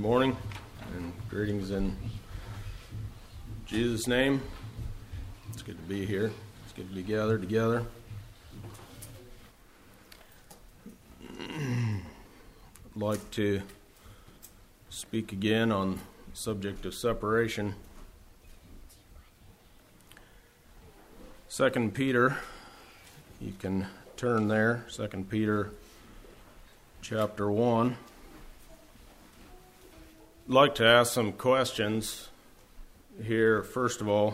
morning and greetings in Jesus' name. It's good to be here. It's good to be gathered together. I'd like to speak again on the subject of separation. 2 Peter, you can turn there, 2 Peter chapter 1. I'd like to ask some questions here. First of all,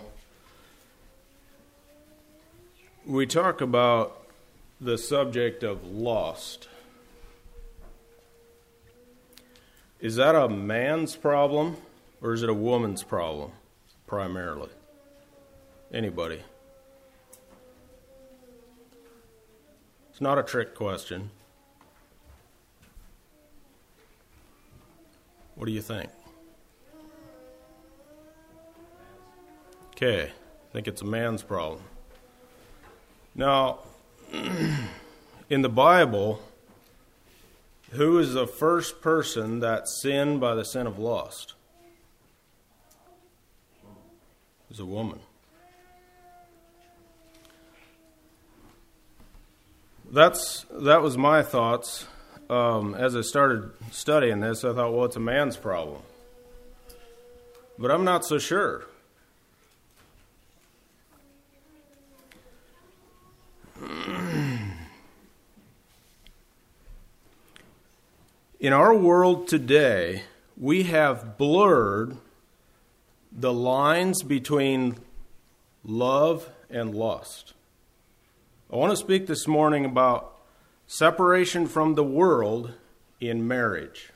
we talk about the subject of lust. Is that a man's problem or is it a woman's problem primarily? Anybody? It's not a trick question. What do you think? Okay, I think it's a man's problem. Now, in the Bible, who is the first person that sinned by the sin of lust? It was a woman. That was my thoughts. As I started studying this, I thought, well, it's a man's problem. But I'm not so sure. In our world today, we have blurred the lines between love and lust. I want to speak this morning about separation from the world in marriage.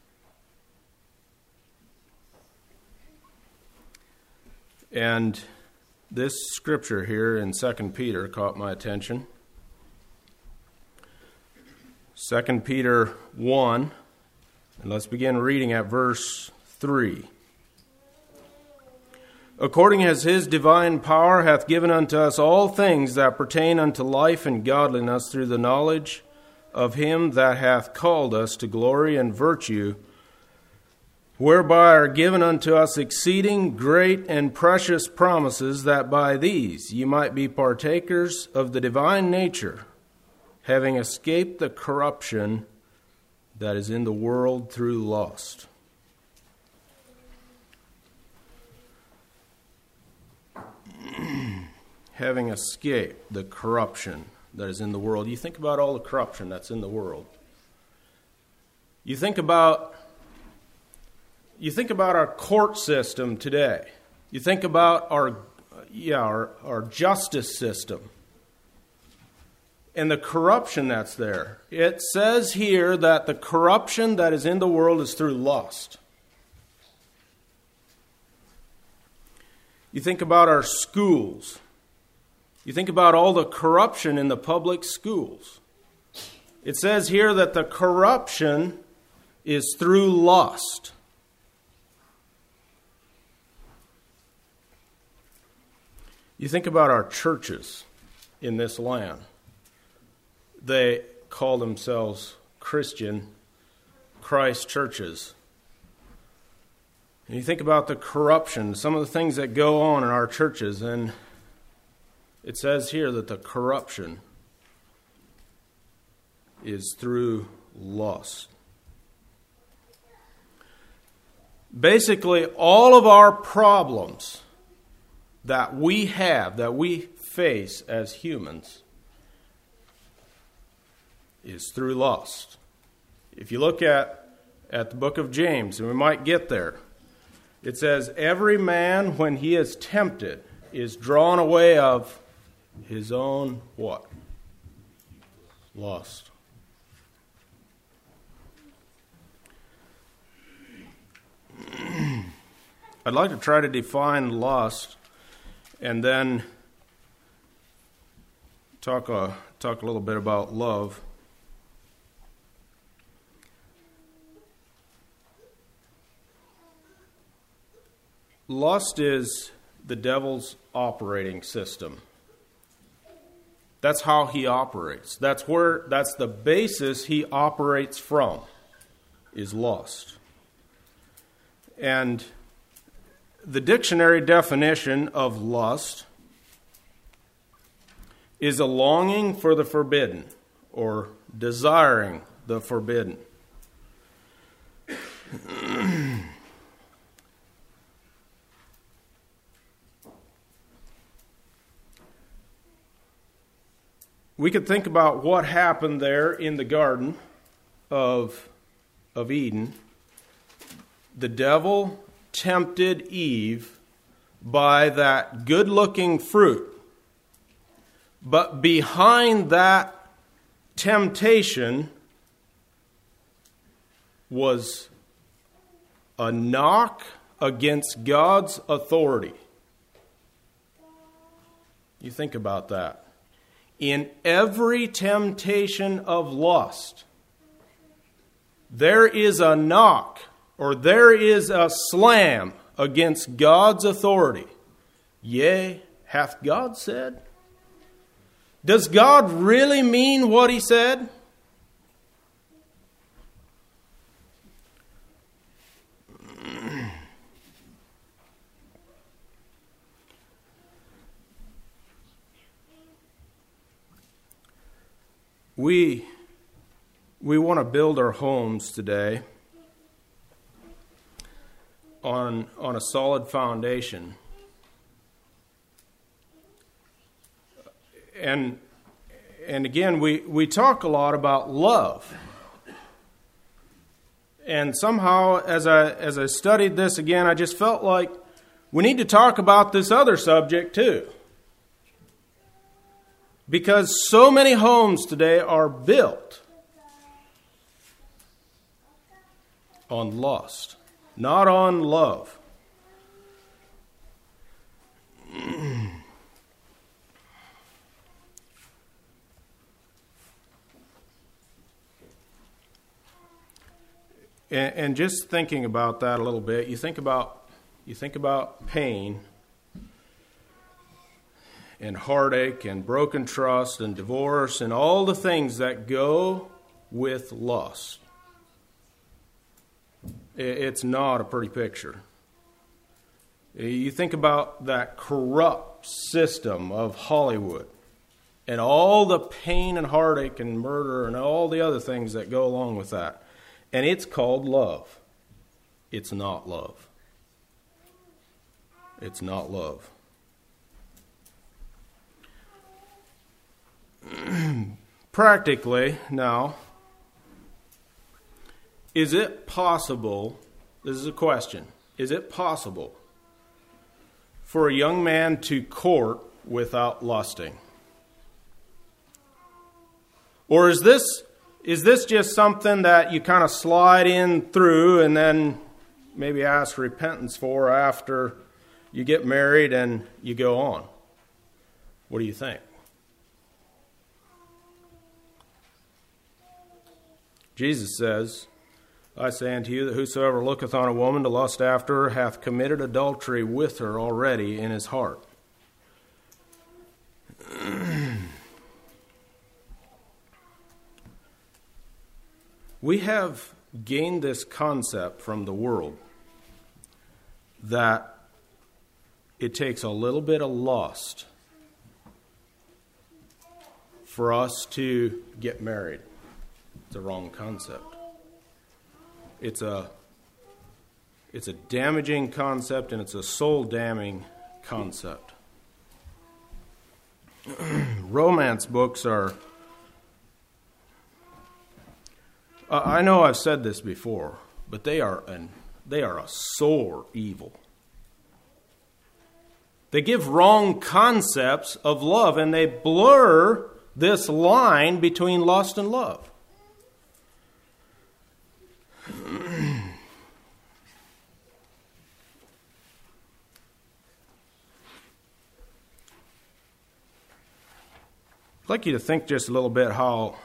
And this scripture here in 2 Peter caught my attention. 2 Peter 1, and let's begin reading at verse 3. According as his divine power hath given unto us all things that pertain unto life and godliness through the knowledge of him that hath called us to glory and virtue, whereby are given unto us exceeding great and precious promises, that by these ye might be partakers of the divine nature, having escaped the corruption that is in the world through lust. Having escaped the corruption that is in the world. You think about all the corruption that's in the world. You think about our court system today. You think about our justice system and the corruption that's there. It says here that the corruption that is in the world is through lust. You think about our schools. You think about all the corruption in the public schools. It says here that the corruption is through lust. You think about our churches in this land. They call themselves Christian Christ churches. And you think about the corruption, some of the things that go on in our churches, and it says here that the corruption is through lust. Basically, all of our problems that we have, that we face as humans, is through lust. If you look at the book of James, and we might get there, it says, every man, when he is tempted, is drawn away of his own what? Lust. I'd like to try to define lust and then talk a little bit about love. Lust is the devil's operating system. That's how he operates. That's the basis he operates from, is lust. And the dictionary definition of lust is a longing for the forbidden, or desiring the forbidden. We could think about what happened there in the Garden of Eden. The devil tempted Eve by that good-looking fruit. But behind that temptation was a knock against God's authority. You think about that. In every temptation of lust, there is a knock, or there is a slam against God's authority. Yea, hath God said? Does God really mean what He said? We want to build our homes today on a solid foundation. And again, we talk a lot about love. And somehow, as I studied this again, I just felt like we need to talk about this other subject too. Because so many homes today are built on lust, not on love. And just thinking about that a little bit, you think about pain and heartache and broken trust and divorce and all the things that go with lust. It's not a pretty picture. You think about that corrupt system of Hollywood and all the pain and heartache and murder and all the other things that go along with that. And it's called love. It's not love. It's not love. Practically, now, is it possible, this is a question, is it possible for a young man to court without lusting? Or is this just something that you kind of slide in through and then maybe ask repentance for after you get married and you go on? What do you think? Jesus says, I say unto you that whosoever looketh on a woman to lust after her hath committed adultery with her already in his heart. We have gained this concept from the world that it takes a little bit of lust for us to get married. It's a wrong concept. It's a damaging concept, and it's a soul-damning concept. Romance books are... I know I've said this before, but they are a sore evil. They give wrong concepts of love, and they blur this line between lust and love. I'd like you to think just a little bit how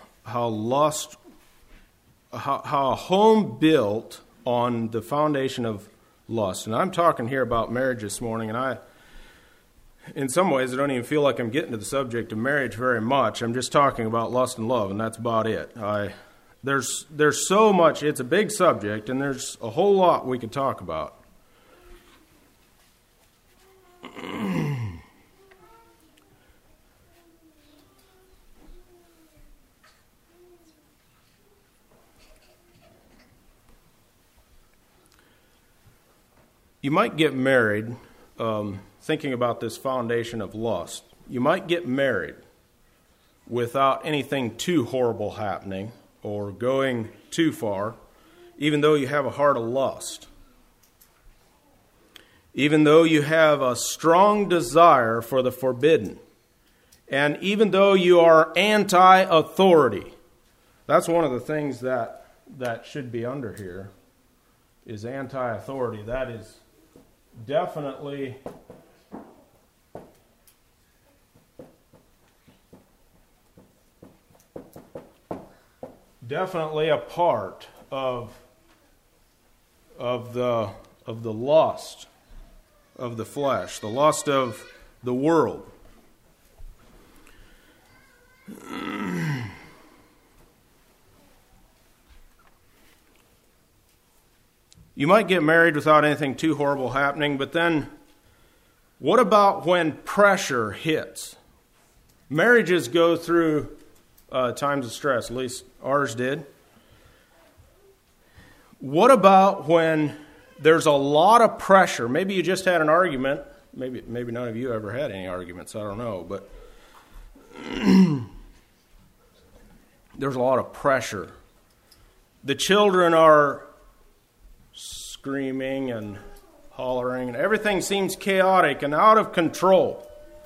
a home built on the foundation of lust. And I'm talking here about marriage this morning, and in some ways, I don't even feel like I'm getting to the subject of marriage very much. I'm just talking about lust and love, and that's about it. There's so much. It's a big subject, and there's a whole lot we could talk about. You might get married, thinking about this foundation of lust. You might get married without anything too horrible happening or going too far, even though you have a heart of lust. Even though you have a strong desire for the forbidden. And even though you are anti-authority. That's one of the things that should be under here, is anti-authority. That is definitely a part of the lust of the flesh, the lust of the world. You might get married without anything too horrible happening, but then what about when pressure hits? Marriages go through times of stress, at least ours did. What about when there's a lot of pressure? Maybe you just had an argument. Maybe none of you ever had any arguments, I don't know, but there's a lot of pressure. The children are screaming and hollering, and everything seems chaotic and out of control.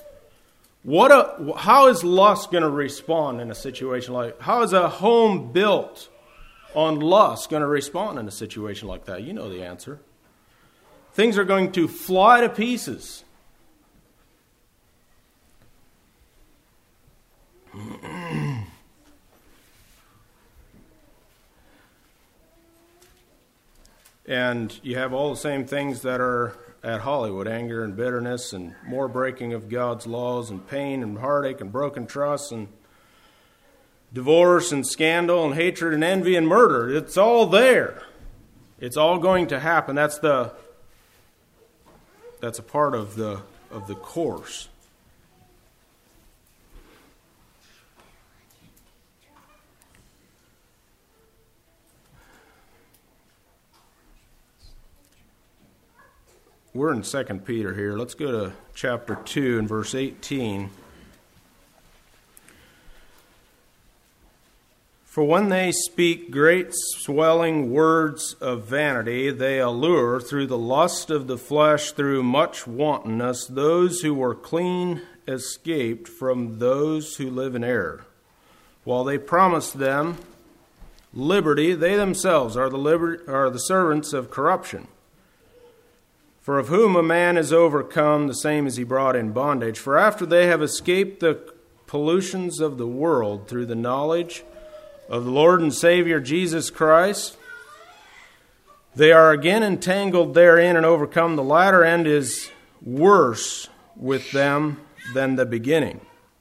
How is lust going to respond in a situation like that? How is a home built on lust going to respond in a situation like that? You know the answer. Things are going to fly to pieces. And you have all the same things that are at Hollywood, anger and bitterness and more breaking of God's laws and pain and heartache and broken trust and divorce and scandal and hatred and envy and murder. It's all there. It's all going to happen. That's a part of the course. We're in 2 Peter here. Let's go to chapter 2 and verse 18. For when they speak great swelling words of vanity, they allure through the lust of the flesh, through much wantonness, those who were clean escaped from those who live in error. While they promise them liberty, they themselves are the servants of corruption. For of whom a man is overcome, the same is he brought in bondage. For after they have escaped the pollutions of the world through the knowledge of the Lord and Savior Jesus Christ, they are again entangled therein and overcome. The latter end is worse with them than the beginning.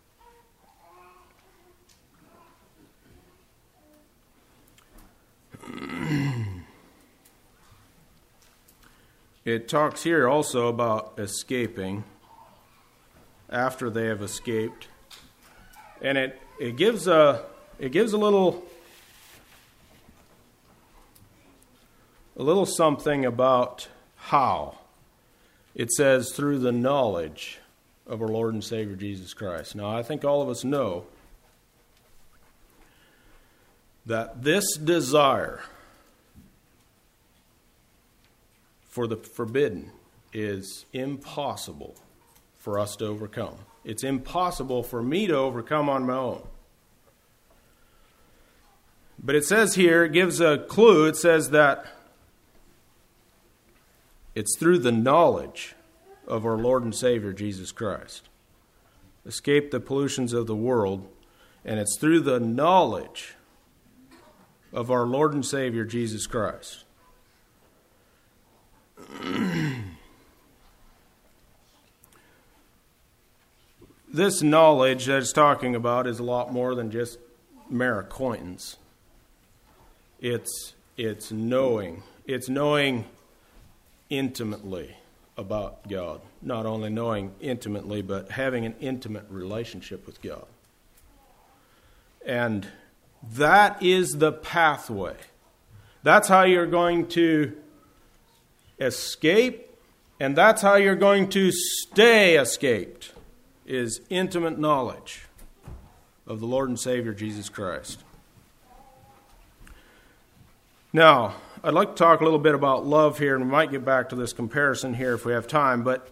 It talks here also about escaping after they have escaped. And it gives a little something about how. It says through the knowledge of our Lord and Savior Jesus Christ. Now, I think all of us know that this desire for the forbidden is impossible for us to overcome. It's impossible for me to overcome on my own. But it says here, it gives a clue. It says that it's through the knowledge of our Lord and Savior Jesus Christ. Escape the pollutions of the world, and it's through the knowledge of our Lord and Savior Jesus Christ. This knowledge that it's talking about is a lot more than just mere acquaintance. It's knowing. It's knowing intimately about God. Not only knowing intimately, but having an intimate relationship with God. And that is the pathway. That's how you're going to escape And that's how you're going to stay escaped, is intimate knowledge of the Lord and Savior Jesus Christ. Now, I'd like to talk a little bit about love here, and we might get back to this comparison here if we have time, but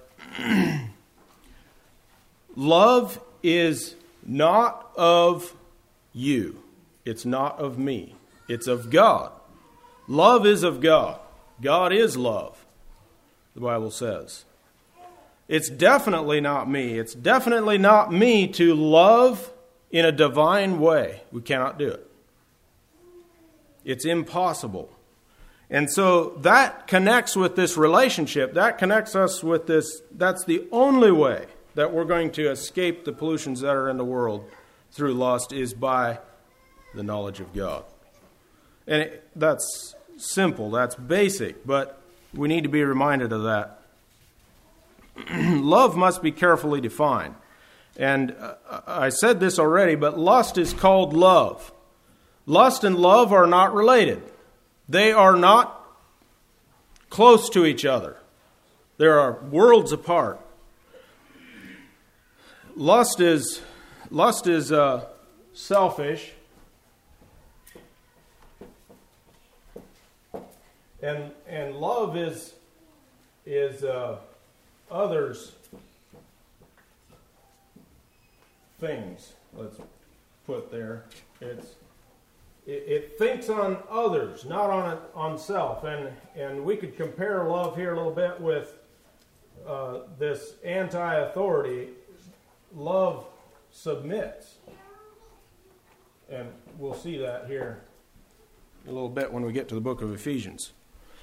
love is not of you. It's not of me. It's of God. Love is of God. God is love, the Bible says. It's definitely not me. It's definitely not me to love in a divine way. We cannot do it. It's impossible. And so that connects with this relationship. That connects us with this. That's the only way that we're going to escape the pollutions that are in the world through lust, is by the knowledge of God. And that's simple. That's basic. But we need to be reminded of that. Love must be carefully defined. And I said this already, but lust is called love. Lust and love are not related. They are not close to each other. They are worlds apart. Lust is selfish, and love is others' things. Let's put there. It thinks on others, not on self. And we could compare love here a little bit with this anti-authority. Love submits. And we'll see that here a little bit when we get to the book of Ephesians.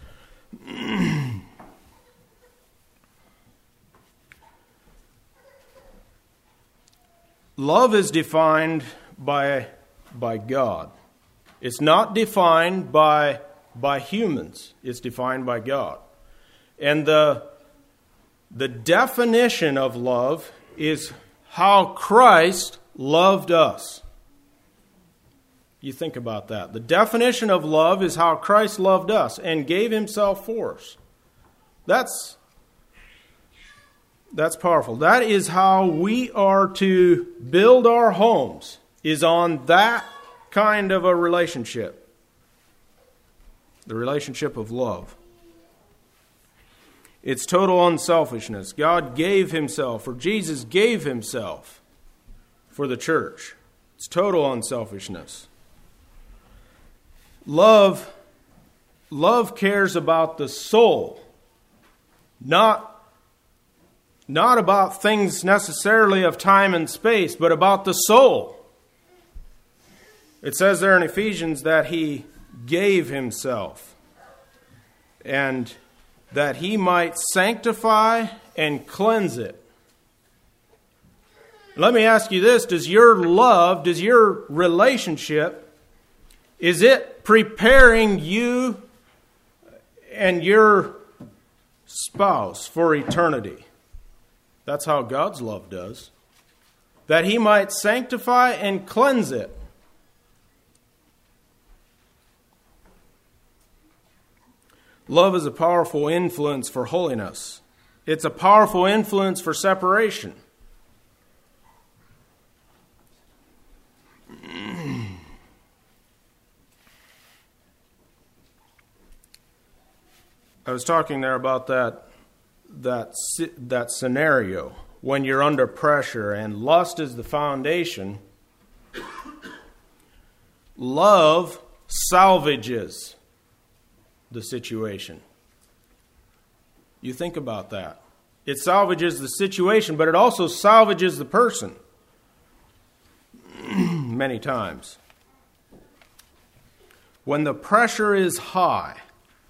Love is defined by God. It's not defined by humans. It's defined by God. And the definition of love is how Christ loved us. You think about that. The definition of love is how Christ loved us and gave himself for us. That's powerful. That is how we are to build our homes, is on that kind of a relationship. The relationship of love. It's total unselfishness. God gave himself, or Jesus gave himself for the church. It's total unselfishness. Love cares about the soul, not about things necessarily of time and space, but about the soul. It says there in Ephesians that he gave himself, and that he might sanctify and cleanse it. Let me ask you this: does your love, does your relationship, is it preparing you and your spouse for eternity? That's how God's love does. That he might sanctify and cleanse it. Love is a powerful influence for holiness. It's a powerful influence for separation. I was talking there about that scenario when you're under pressure and lust is the foundation. Love salvages the situation. You think about that. It salvages the situation, but it also salvages the person many times. When the pressure is high,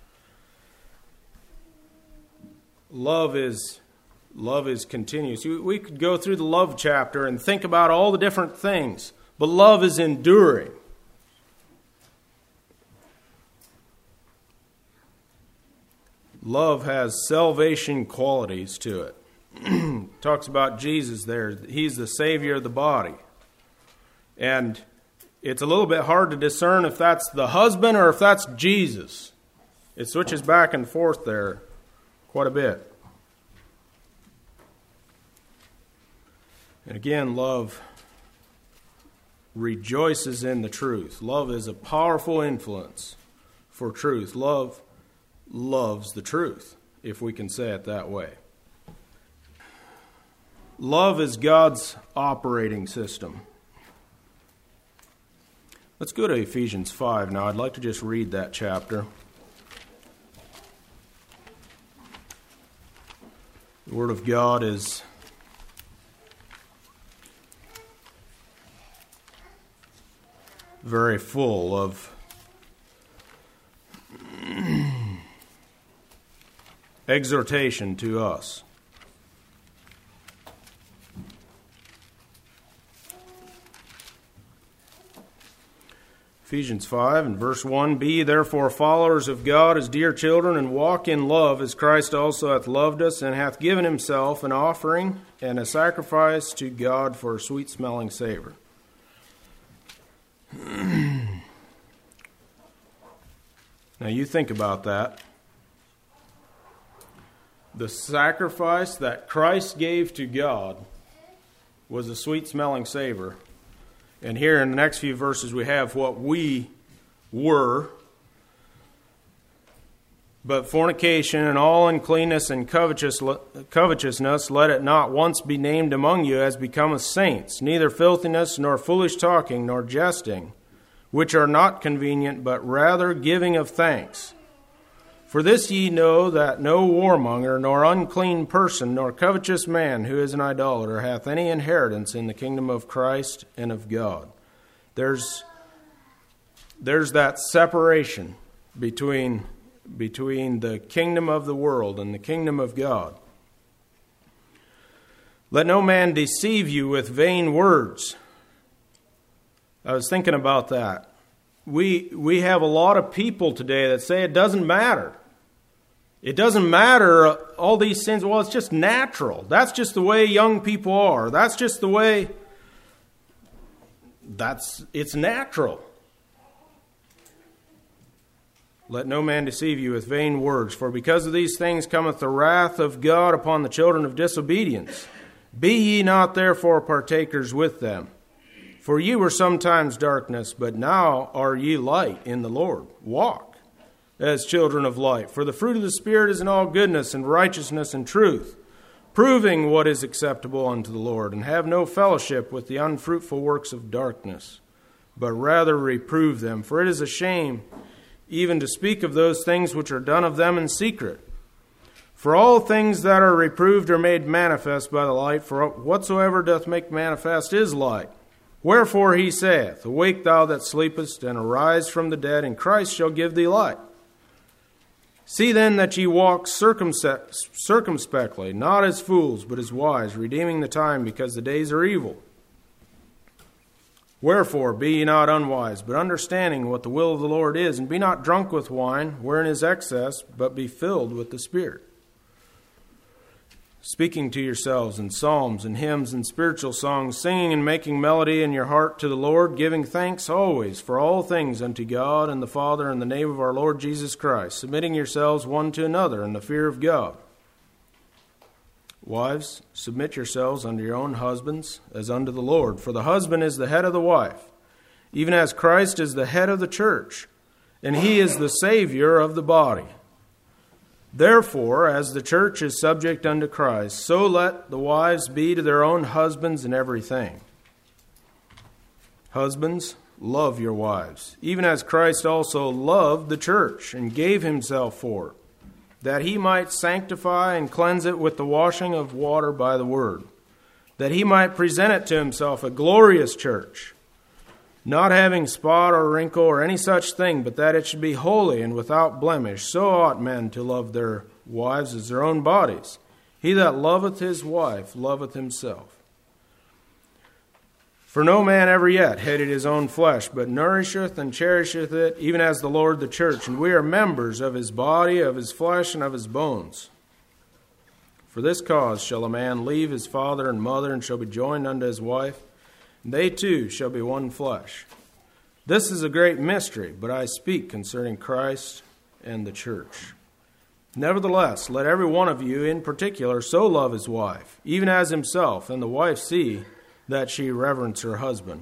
love is continuous. We could go through the love chapter and think about all the different things, but love is enduring. Love has salvation qualities to it. Talks about Jesus there. He's the Savior of the body. And it's a little bit hard to discern if that's the husband or if that's Jesus. It switches back and forth there quite a bit. And again, love rejoices in the truth. Love is a powerful influence for truth. Love loves the truth, if we can say it that way. Love is God's operating system. Let's go to Ephesians 5 now. I'd like to just read that chapter. The Word of God is very full of exhortation to us. Ephesians 5 and verse 1, Be ye therefore followers of God as dear children, and walk in love, as Christ also hath loved us, and hath given himself an offering and a sacrifice to God for a sweet-smelling savor. Now you think about that. The sacrifice that Christ gave to God was a sweet-smelling savor. And here in the next few verses we have what we were. But fornication and all uncleanness and covetousness, let it not once be named among you as becometh saints, neither filthiness, nor foolish talking, nor jesting, which are not convenient, but rather giving of thanks. For this ye know, that no warmonger, nor unclean person, nor covetous man who is an idolater hath any inheritance in the kingdom of Christ and of God. There's that separation between the kingdom of the world and the kingdom of God. Let no man deceive you with vain words. I was thinking about that. We have a lot of people today that say it doesn't matter. It doesn't matter, all these sins. Well, it's just natural. That's just the way young people are. That's just the way, it's natural. Let no man deceive you with vain words, for because of these things cometh the wrath of God upon the children of disobedience. Be ye not therefore partakers with them. For ye were sometimes darkness, but now are ye light in the Lord. Walk as children of light. For the fruit of the Spirit is in all goodness and righteousness and truth, proving what is acceptable unto the Lord, and have no fellowship with the unfruitful works of darkness, but rather reprove them. For it is a shame even to speak of those things which are done of them in secret. For all things that are reproved are made manifest by the light, for whatsoever doth make manifest is light. Wherefore he saith, Awake thou that sleepest, and arise from the dead, and Christ shall give thee light. See then that ye walk circumspectly, not as fools, but as wise, redeeming the time, because the days are evil. Wherefore be ye not unwise, but understanding what the will of the Lord is, and be not drunk with wine, wherein is excess, but be filled with the Spirit, speaking to yourselves in psalms and hymns and spiritual songs, singing and making melody in your heart to the Lord, giving thanks always for all things unto God and the Father in the name of our Lord Jesus Christ, submitting yourselves one to another in the fear of God. Wives, submit yourselves unto your own husbands as unto the Lord. For the husband is the head of the wife, even as Christ is the head of the church, and he is the Savior of the body. Therefore, as the church is subject unto Christ, so let the wives be to their own husbands in everything. Husbands, love your wives, even as Christ also loved the church and gave himself for it, that he might sanctify and cleanse it with the washing of water by the word, that he might present it to himself a glorious church, not having spot or wrinkle or any such thing, but that it should be holy and without blemish. So ought men to love their wives as their own bodies. He that loveth his wife loveth himself. For no man ever yet hated his own flesh, but nourisheth and cherisheth it, even as the Lord the church. And we are members of his body, of his flesh, and of his bones. For this cause shall a man leave his father and mother, and shall be joined unto his wife, and they two shall be one flesh. This is a great mystery, but I speak concerning Christ and the church. Nevertheless, let every one of you in particular so love his wife, even as himself, and the wife see that she reverence her husband.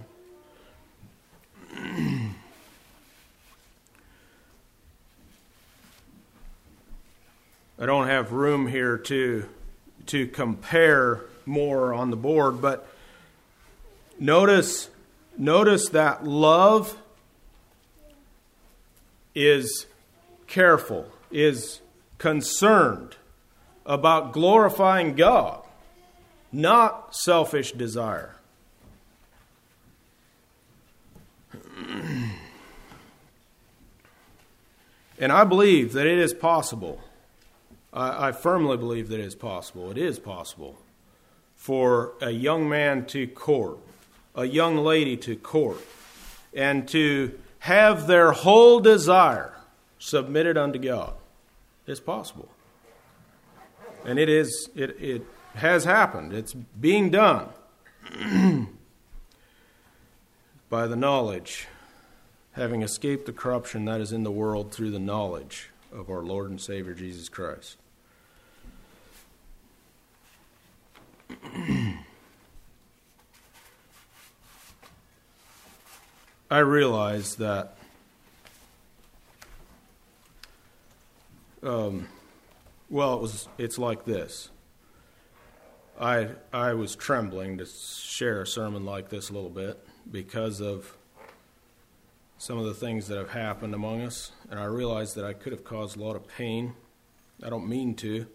I don't have room here to compare more on the board, but notice that love is careful, is concerned about glorifying God, not selfish desire. And I believe that it is possible. I firmly believe that it is possible. It is possible for a young man to court, a young lady to court, and to have their whole desire submitted unto God. It's possible. And it has happened. It's being done by the knowledge, having escaped the corruption that is in the world through the knowledge of our Lord and Savior Jesus Christ. I realize that it's like this. I was trembling to share a sermon like this a little bit because of some of the things that have happened among us, and I realized that I could have caused a lot of pain. I don't mean to.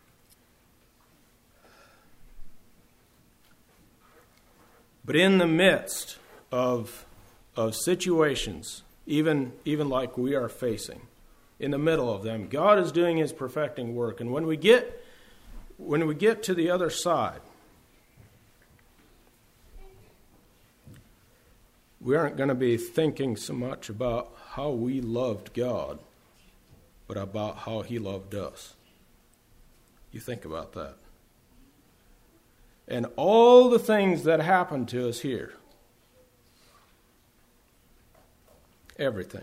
But in the midst of situations, even like we are facing, in the middle of them, God is doing His perfecting work. And when we get to the other side, we aren't going to be thinking so much about how we loved God, but about how He loved us. You think about that. And all the things that happened to us here, everything,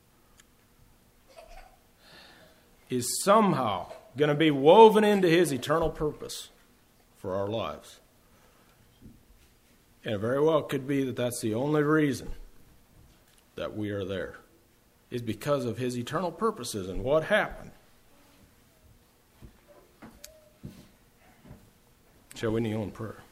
is somehow going to be woven into His eternal purpose for our lives. And it very well could be that that's the only reason that we are there, is because of His eternal purposes and what happened. Shall we kneel in prayer?